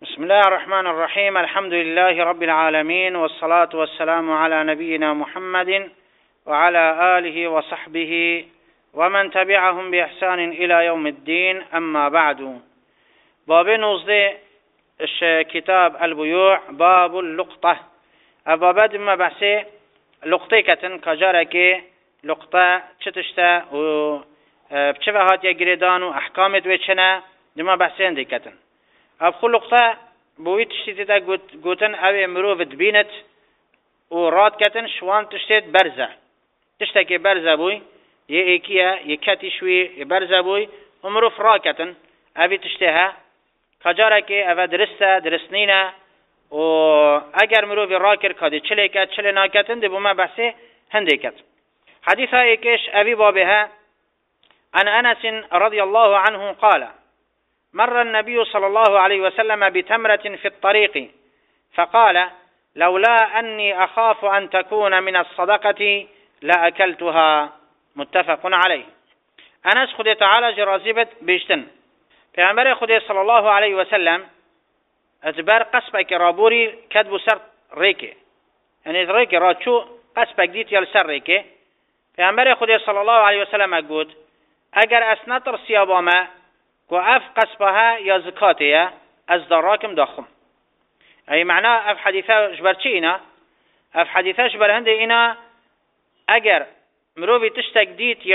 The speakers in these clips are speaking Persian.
بسم الله الرحمن الرحيم. الحمد لله رب العالمين، والصلاة والسلام على نبينا محمد وعلى آله وصحبه ومن تبعهم بإحسان إلى يوم الدين. أما بعد. باب 19 كتاب البيوع، باب اللقطة. باب ما بحثي لقطة كتن كجارك لقطة چتشتا و بچه هات يجريدان و احكامت وچنا دما بحثين دي كتن. اب لقطة بوی تشتیت تا گوتن او مروف دبینت و راد کتن شوان تشتیت برزه تشتا که برزه بوی یه ایکیه یه کتی شوی یه برزه بوی و مروف را کتن اوی تشتیها کجاره که او درستنینه و اگر مروف را کر کده چلی کت چلی ناکتن دی بوما بحثه هنده کت. حدیثه ایکش اوی بابها عن انس رضی الله عنه قال: مر النبي صلى الله عليه وسلم بتمرة في الطريق فقال: لولا أني أخاف أن تكون من الصدقة لأكلتها. متفق عليه. أنس خد تعالى جرازبت بيشتن پیغمبر خد صلى الله عليه وسلم اتبار قصبك رابوري كدبو سر ريكي، يعني ريكي راتشو قصبك ديت يل سر ريكي. پیغمبر خد صلى الله عليه وسلم اقود اگر اسنطر سياباما و اف قصبها یا زکاتیه از دراکم داخم. ای معنی اف حدیثه جبر چی اینا؟ اف حدیثه جبر هنده اینا اگر مروفی تشتک دیت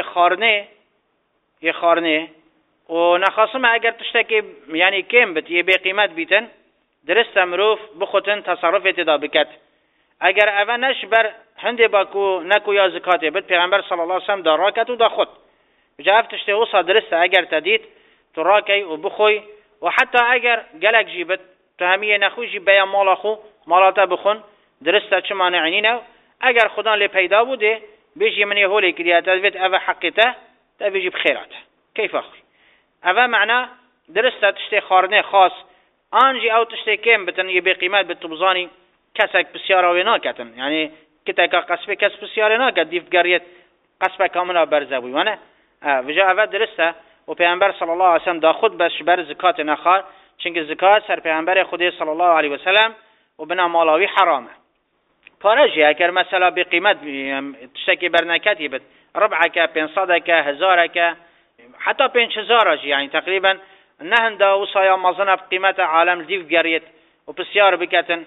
یه خارنه و نخواستم اگر تشتک یعنی کم بت یه بی قیمت بیتن درست مروف بخوتن تصرف اتدا بکت. اگر اوه نش بر هنده باکو نکو یا زکاته بت پیغمبر صلی الله علیه وسلم داراکت و دا خود بجا اف تشته اوصا درسته اگر تدید تراکی و بخوی و حتی اگر گلک جیبت تو همیه نخوی جیب بیا مال خو مالاتا بخون درسته چه مانعنی نو. اگر خدا لی پیدا بوده بیجی منی هولی کریه تدوید اوه حقیته تا بیجی بخیراته کیف اخوی اوه معنا درسته تشتی خارنه خاص آنجی او تشتی کم بتن یه بی قیمت بتبزانی کسک بسیاره ناکتن، یعنی کتاکا قصبه کس بسیاره ناکت دیف گریت قصبه کاملا برزه بوی وانه وجا اوه درسته و پیامبر صلی الله علیه و سلم دا خود بس بر زکات نخواد، چون زکات سر پیامبر خدا صلی الله علیه و سلم و بنا مالاوی حرامه. پارجی اگر مثلا به قیمت تشکی برنکتی بد ربعک 500 1000 حتی 5000 یعنی تقریبا نهنده وصایا مازن قیمت عالم دیو گریت و بسیار بکتن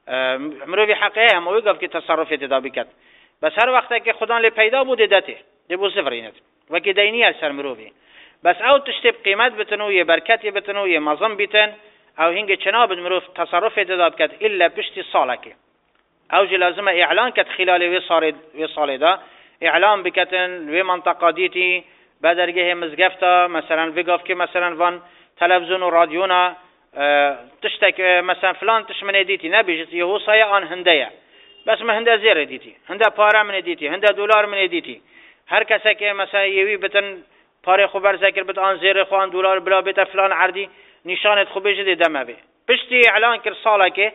مروی حقیقه هم وقف که تصرف اتدا بکت. بس هر وقت که خدا لی پیدا بوده دته دی بو صفرینت و که دینی سر مروی بس او تشتب قیمت بتنو یه برکتی بتنو یه مظم بیتن او هنگ چناب مروف تصرف اتداب کد الا پشتی سالکه او جی لازمه اعلان کد خلال وی سال دا اعلان بکتن وی منطقه دیتی بدرگه مزگفتا مثلا ویگاف که مثلا وان تلفزیون و رادیونا تشتک مثلا فلان تشمنه دیتی نبیجت یهو سایه آن هنده بس ما هنده زیر دیتی هنده پاره من دیتی هنده دلار من دیتی هر کسی که مثلا یوی بتن پاره خو بر ذکر بت آن زیر خوان دلار بلا بیت فلان عردی نشانت خو بجد دمه بی پشتی اعلان کر ساله که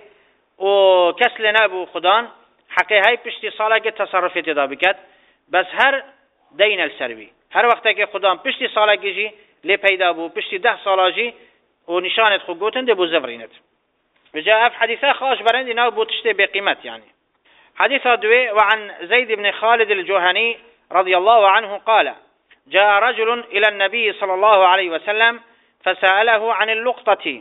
و کسل نبو خدان حقی های پشتی ساله که تصرف اتدا بکد. بس هر دین السروی هر وقت که خدان پشتی ساله که جی لی پیدا بو پشتی 10 ساله جی و نشانت خو گوتن دی بو زفرینت. بجا اف حدیثه خاش برندی نو بو تشتی بقیمت یعنی. حدیثه دوی وعن زید بن خالد الجهني رضی الله عنه قال: جاء رجل إلى النبي صلى الله عليه وسلم فسأله عن اللقطة.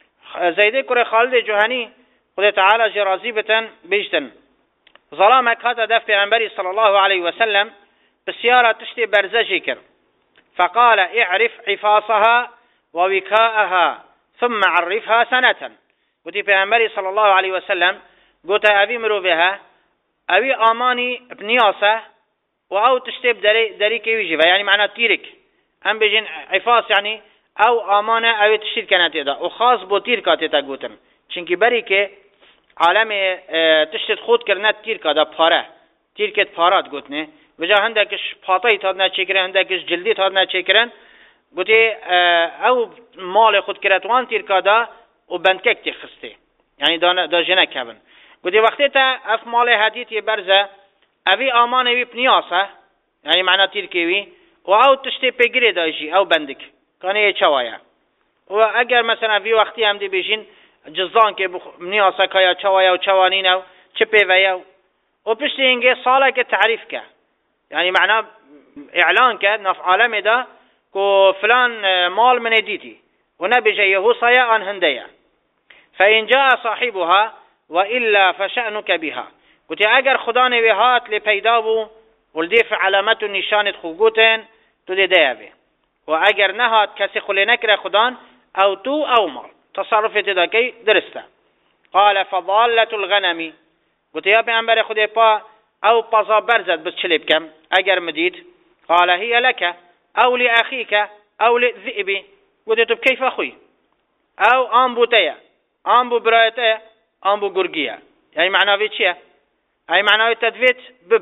زيد كره خالد جهني خد تعالى جرازيبة بيجتن ظلامك هذا دفع عنبري صلى الله عليه وسلم بسيارة تشتي برزجي كر فقال: اعرف عفاصها ووكاءها ثم عرفها سنة. ودي في عنبري صلى الله عليه وسلم قلت أبي مرو بها أبي آماني بنياسة و او تشتب دری که ویجی یعنی معنی تیرک هم بجن عفاس یعنی او آمانه او تشتید کنه دا و خاص با تیر کاته تا گوتن چونکی بری که عالم تشتید خود کرنه تیر کاده پاره تیر کت پارات گوتنه وجا هندکش پاتای تاد نچکرن هندکش جلدی تاد نچکرن گوتی او مال خود کرتوان تیر کاده و بندکک تی خسته یعنی دا جنک هبن گوتی وقتی تا اف مال حدیثی برزه اوی آمان اوی پنیاسه یعنی معنی تیرکیوی و او تشتی پیگری دایجی او بندک کانه چوایا و اگر مثلا وی وقتی هم دی بیشین جزدان که نیاسه که یا چوایا و چوانینه و چه پیویا و پشت اینگه ساله که تعریف که یعنی معنا اعلان که نف عالم ده که فلان مال من دیتی و نبجه یهوصایا آن هنده فإن جاء صاحبها وإلا فشأنك بها قلت اگر خدا نویهات لپیدا بو ولدیف علامت و نشانت خوگوتن تو ده بی و اگر نهات کسی خلی نکره خدان او تو او مال تصرفت ده کی درسته قال فضالة الغنم قلت یا پیغمبر خدا پا او پازا برزد بس چلی بکم اگر مدید قال هي لك او لأخيك او للذئب قلت تو بكيف اخوي او آن بوتيا آن بو برايتيا آن بو گرگيا يعني معناه چیه أي معناه تدفيت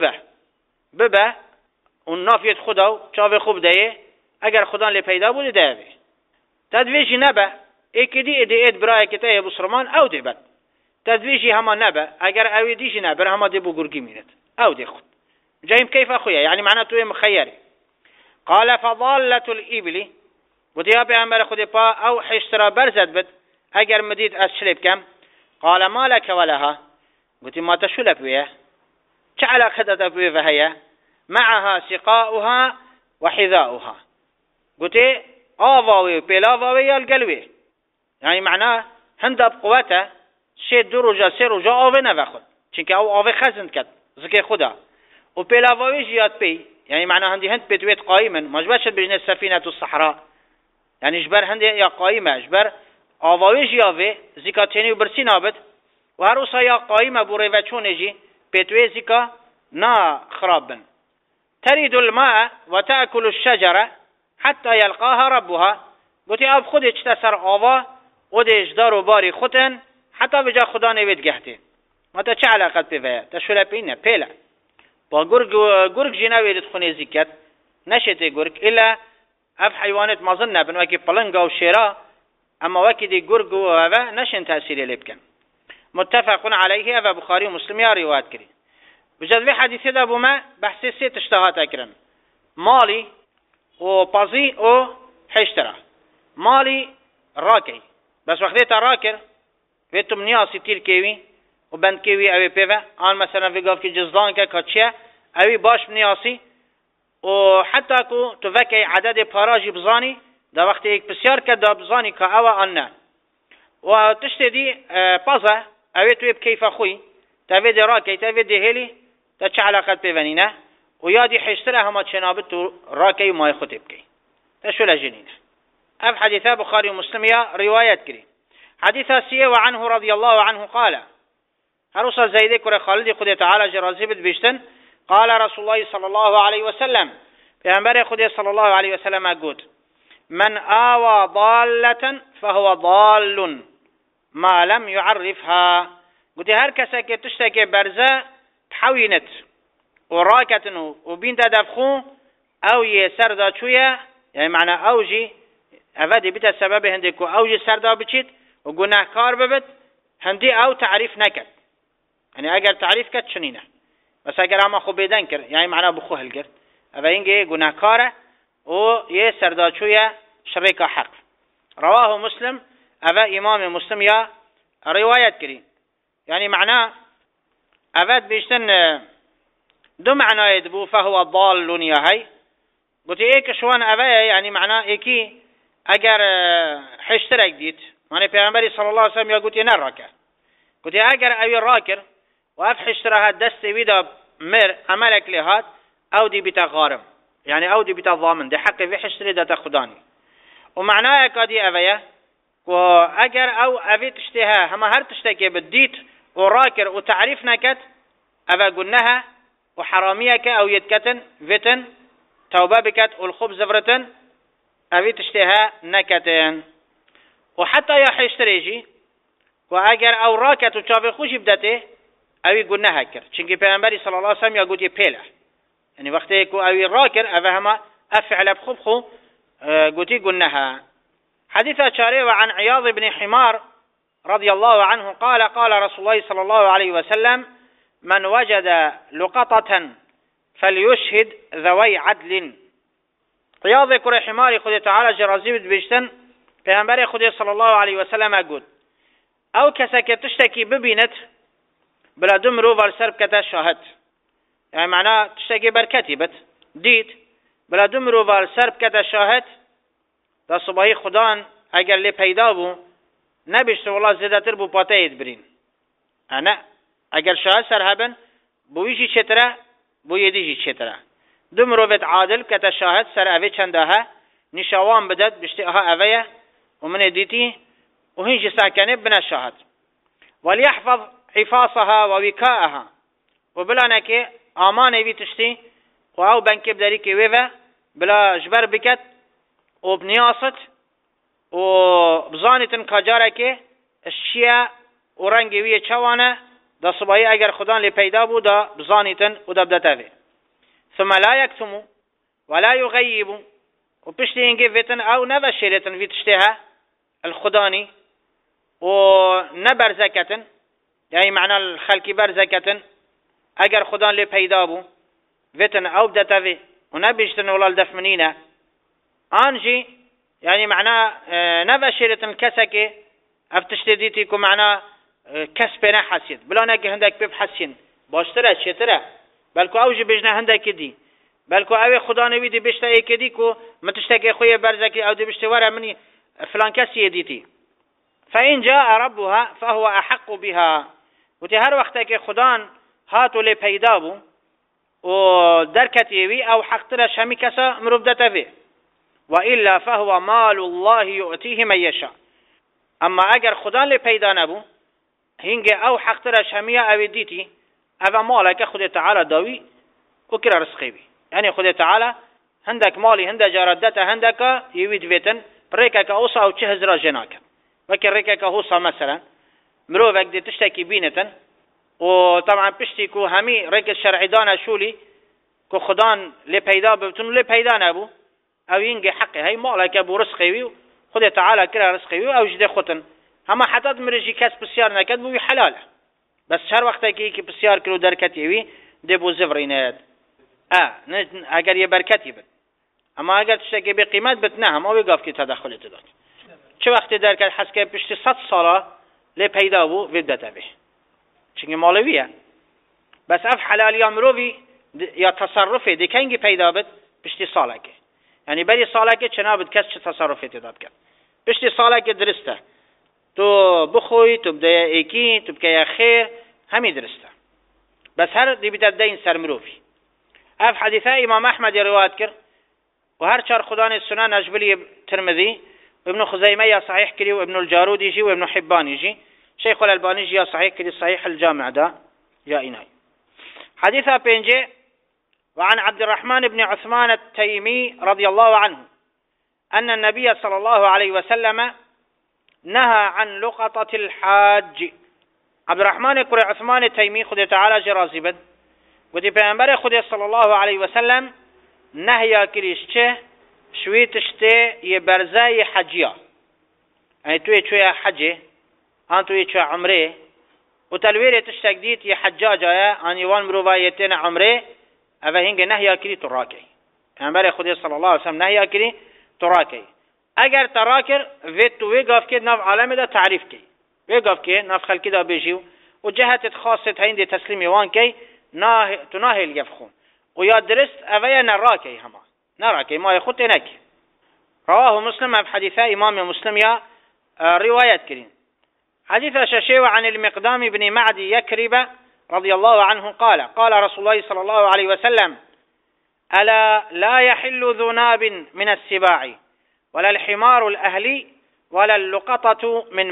ببه اون نافیت خدا و چاو خوب ده اگر خدا لی پیدا بود ده بی تدویجی نبه ایکی دی ایدید برای کتای بسرمان او دی بد تدویجی هما نبه اگر اوی دیجی نبه هما دی بو گرگی میرد او دی خود جایم کیف اخویا يعني معناه توی مخیری قال فضالة الإبل قلت يا پیغمبر خود پا او حشترا برزد بد اگر مدید از شلب کم قال ما لك ولها قلت ما تشلك بيه چه علاقه ده بيه وهي معها سقاؤها وحذاؤها قلت آواوي بلاواوي يالقلوي يعني معناه هنده بقوته شي دروجه سه روجه آوه نوخد چونکه او آوه خزند کد ذکر خدا و بلاواوي جياد بي يعني معناه هندي هند بتويت قائما مجبر شد بجنه سفينة الصحراء يعني جبر هندي يا قائمة جبر آواوي جياوه زكاتيني وبرسي نابد و هر اوسا یا قائمة بوره و چونجي بتوي زكا نا خرابن تريد الماء وتأكل الشجرة حتى يلقاها ربها قلت اب خود چتسر آوا و ده اجدار و باری خودن حتى بجا خدا نوید گهتين ما تا چه علاقت بویا تا شوله پینه پیله با گرگ جی نویدت خونه زیکت نشته گرگ الا اف حیوانات مازن نبن وکی پلنگا و شیرا اما وکی دی گرگ و نشن تأثیری لبکن متفق عليه و بخاری و مسلم یا روایت کری بجد حدیثی دا بوما بحثی سی تشتهات اکرن مالی و پازی و حشتره مالی راکی بس وقتی تا راکر ویتم نیاسی تیر کیوی و بند کیوی اوی پیوه آن مثلا ویگاف که جزدان که کچیه اوی باش نیاسی و حتی که تو وکی عدد پاراجی بزانی دا وقتی ایک بسیار که دا بزانی که او آن نه و تشتی دی پازه اوی توی بکیف خوی تاوی دی راکی تاوی دی هلی تا چه علاقت پیونی نه و یادی حشتره همه چنابت تو راکی و مای خودی بکی تا شو لجنینه اف حديثة بخاري ومسلم يا روايات كري حديثة سيه وعنه رضي الله عنه قال هروصا زيدي كري خالدي خدي تعالى جرازيبت بيشتن قال رسول الله صلى الله عليه وسلم في أنباري خدي صلى الله عليه وسلم أقول من آوى ضالة فهو ضال ما لم يعرفها قلت هركسا كي تشتكي برزا تحوينت وراكتنو وبين تدفخو او يسر دا شوية يعني معنى اوجي افادي بيتا سبب هندي كو اوجي سردا بچيت و گناهکار ببت هندي او تعريف نكت يعني اگر تعريف كت شنينه بس اگر اما خو بيدن كر يعني معناه بخو هل كر اما ينجي گناهکاره و يه سردا شوية شريك حق رواه مسلم افا امام مسلم يا روايات كري يعني معناه افاد بيشتن دو معناه يدبو فهو ضال يا هي قلت ايك شوان افا يعني معناه ايكي اگر حشترك ديت معنى پیغمبری صلى الله عليه وسلم يقول يا نراكه قلت اگر اوي راكر واف حشترها دست ويدا مر عملك لهات او دي بتا غارم يعني او دي بتا ضامن دي حق في حشتري دا تخداني ومعناه كادي اويا واگر او اوي تشتها هما هر تشتكي بديت وراكر وتعريف نكت افا قلناها وحراميك او يتكتن فتن توبه بكت والخبز زفرتن اوی تشتها نکتن و حتی یا حشتریجی و اگر او راکت و چاوی خوشی بدته اوی گناه کر چونکه پیامبری صلی الله علیه و سلم یا گویی پیله یعنی وقتی که اوی راکر اوه هما افعل بخوب خو گویی گناه حديث شارع وعن عياض بن حمار رضي الله عنه قال قال رسول الله صلى الله عليه وسلم من وجد لقطة فليشهد ذوي عدل عياض كره حماري خدي تعالى جرازي بيشتن پیغمبر خدي صلى الله عليه وسلم اقول او کەسێک تشتێکی ببینێت بلا دوو مرۆڤ سەر بکەتە شاهد، یعنی معنا تشتێکی بەرکەتی بێت دیت بلا دوو مرۆڤ سەر بکەتە شاهد، دا سوبحی خودان ئەگەر لێ پەیدا بوو نەبیشتە وڵا زێدەتر بوو پاتەیت برین. ئەنە ئەگەر شاهد سەر هەبن بۆیشی چێترە بۆ یەدیژی چێترە. دوو مرۆڤێت عادل بکەتە شاهد سەر ئەوێ چەندەها نیشاوان بدەت بشتێ ئەها ئەوەیە و منێ دیتی و هینجی ساکەنێ بنە شاهد. وليحفظ حفاظها ووكاءها وبلانكي آمانه بي تشتي وأو بنكي بداريكي ويفا بلا جبر بكت وبنياست وبزانتن كاجاركي الشيا ورنگي ويه چوانه دا صباحي اگر خدان لي پیدا بو دا بزانتن و دا بدتاوه. ثم لا يكتم ولا يغيب وبشتي انجي فيتن او نفشيرتن في تشتيها الخداني ونبر زكتن، يعني معنى الخلق بر زكتن اگر خدان لي پیدا بو فيتن او بدتاوه ونبشتن ولا الدفمنينه انجي يعني معناه نفشيرتن كسكي افتشتديتي كو معناه كسبنا حسيد بلانك هندك بيب حسين باشتره چتره بلکو اوج بجنه هندك دي بلکو اوي خدا نوي دي بشته اي كدي كو متشتكي خويا برزكي او دي بشته ورا مني فلان كسي ديتي فإن جاء ربها فهو أحق بها. وتي هر وقتك خدان هاتو لي پیدا بو و دركتيوي او حق ترى شمي كسا مربدته به وإلا فهو مال الله يؤتيه من يشاء. اما اگر خدا لي پیدا نبو هنگه او حق ترى شمية او ديتي او مالك خدا تعالى داوي وكرا رزقي بي، يعني خدا تعالى هندك مالي هندك جاردته هندك يويد فيتن بريكك اوصا او 4000 جناك وكر ريكك اوصا مثلا مروفك دي تشتكي بينتن وطبعا بشتي كو همي ريك الشرعي دانا شولي كو خدان لي پیدا بتون لي پیدا نبو او ينجي حقي هي مالك ابو رزقي خدا تعالى كرا رزقي او جدي ختن اما حتى مرجي كاس بسيار نكد بو حلاله بس هر وقت كي بسيار كيلو دركتي دي بو زفرينات اگر يه بركتي بد اما اگر تشتكي بقيمت بتنها ما وقف كي تدخل تدات چه وقت دركت حسكه پشت 100 ساله لي پیدا بو ودته به چنگه مالویه بس اف حلال امروي یا تصرف دي کنگي پیدا بد پشت ساله که يعني بري ساله که چنابد کس چه تصرفی داد کرد پشت ساله که درسته تو بخوی تو بدأ ایکی تو بکه خیر همی درسته بس هر دی بیتد این سر مروفی. اف حدیثه امام احمد روایت کرد و هر چار خدان السنن اجبلی ترمذی و ابن خزیمه یا صحیح کری و ابن الجارودی جی و ابن حبانی جی شیخ الالبانی جی یا صحیح کری صحیح الجامع دا یا اینای. حديث بينجي وعن عبد الرحمن بن عثمان التيمي رضي الله عنه أن النبي صلى الله عليه وسلم نهى عن لقطة الحاج. عبد الرحمن كري عثمان التيمي خد تعالى جرازي بد ودي پیغمبر خد صلى الله عليه وسلم نهي كريشته شوي تشته يبرزاي حجيا، يعني توي شوية حجي أن توي شوية عمره وتلوير تشتكديت يحجاجا أن يوان مروفايتين عمره أفا هنگه نهي كري تراكي. پیغمبر خد صلى الله عليه وسلم نهي كري تراكي. اگر تراکر ویت تو ویگاف که ناف عالم دا تعریف کی ویگاف که ناف خلقی دا بیجیو و جهت خاصت هین دی تسلیمی وان کی تو ناهی الگف خون و یا درست اویا نراکی هما نراکی ما خود نکی. رواه مسلم في حديث امام مسلم يا روايات كريم. حديث ششيوة عن المقدام بن معدي يكرب رضي الله عنه قال قال رسول الله صلى الله عليه وسلم ألا لا يحل ذناب من السباع ولا الحمار الأهلي ولا اللقطة من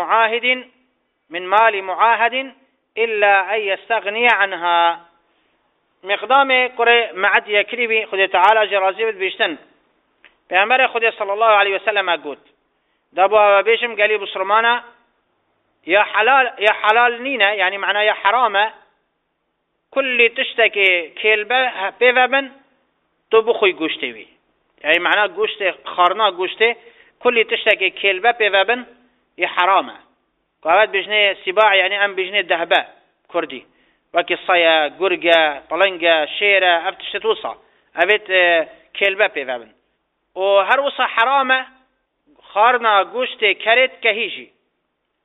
مال معاهد إلا أن يستغني عنها. مقدام كري معد يكريبي خد تعالى جرازي بيشتن بأمر خد صلى الله عليه وسلم أقول دابوها بيشم قالي بصرمانا يا حلال نينا يعني معناه يا حرامة كل تشتكي كيلبه بيفبن تبخي قشتوي يعني معناه گوشت خارنا گوشت كل تشتكي كلبه بيفبن يحرامه قاعد بجنه سباع يعني ام بجنه دهبه كردي وكي صيا قرقه طلنقه شيره افتشتوصا ابيت كلبه بيفبن وهر وصا حرامه خارنا گوشت كرت كهيجي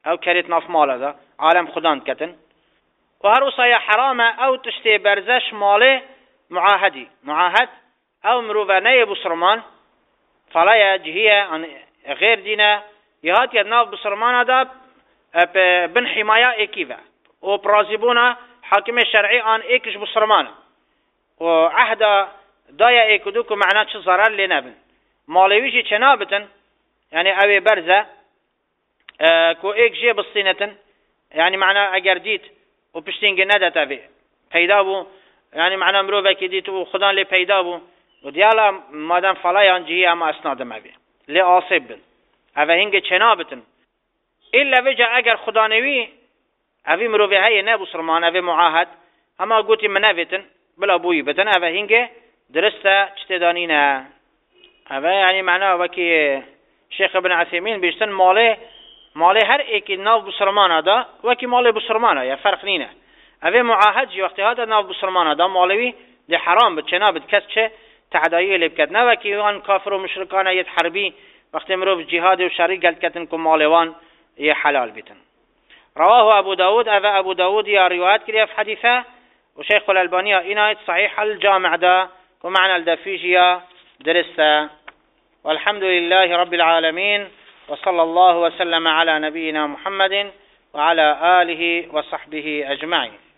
او كريت ناف مال هذا عالم خدان كتن وهروسا يا حرامة او تشتي برزش ماله معاهد او مروفاني بسرمان فلا يجهية عن غير دينا يهات يدناف بسرمان هذا بن حماية ايكيفا وبرازيبونا حاكم الشرعي عن ايكش بسرمان وعهد دايا ايكدوكو معناه شو ضرر لنبن مالويجي چنابتن يعني اوي برزة كو ايك جي بسطينتن يعني معناه اگر ديت وبشتينج ندت اوي پیدا بو يعني معناه مروفه كي ديت وخدان لي پیدا بو وديالا مادام فلايان جهي اما اسنادم اوي لي آصب بن اوه هنگ چنابتن إلا وجه اگر خدانوي اوي مروفه هاي نبو سرمان اوي معاهد اما قوتي منافتن بلا بوي بتن اوه هنگ درسته چتدانينه اوه يعني معناه وكي شيخ ابن عثيمين بيشتن ماله هر ایکی ناف بسرمانه دا وکی مال بسرمانه یا فرق نینه اوه معاهد جی وقتی هاتا ناف بسرمانه دا مالوی دی حرام بد چنا بد کس چه تعدایی لب کد نه وکی وان کافر و مشرکانه ید حربی وقتی مروف جهاد و شری قلت کتن کم مالوان يه حلال بیتن رواه ابو داود اوه ابو داود یا روایت کریه في حدیثه وشيخ الألباني إناية صحيح الجامع دا ومعنى الدفيجية درسته والحمد لله رب العالمين وصلى الله وسلم على نبينا محمد وعلى آله وصحبه أجمعين.